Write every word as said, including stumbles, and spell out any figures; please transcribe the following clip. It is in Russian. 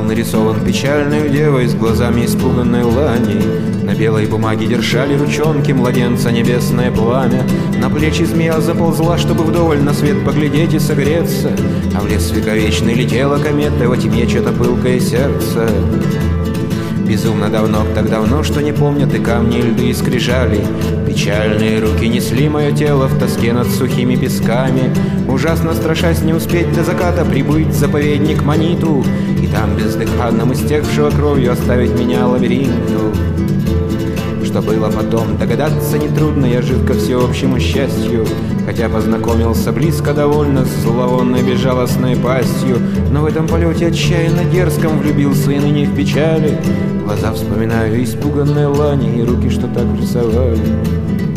нарисован печальной девой с глазами испуганной ланей. На белой бумаге держали ручонки младенца небесное пламя. На плечи змея заползла, чтобы вдоволь на свет поглядеть и согреться. А в лес вековечный летела комета, во тьме чьё-то пылкое сердце. Безумно давно, так давно, что не помнят и камни, и льды, и скрижали. Печальные руки несли мое тело в тоске над сухими песками, ужасно страшась не успеть до заката прибыть в заповедник Маниту и там бездыханным истекшего кровью оставить меня лабиринту. Что было потом, догадаться нетрудно, я жив ко всеобщему счастью, хотя познакомился близко довольно с зловонной безжалостной пастью. Но в этом полете отчаянно дерзком влюбился и ныне в печали. Глаза вспоминаю испуганные лани и руки, что так рисовали.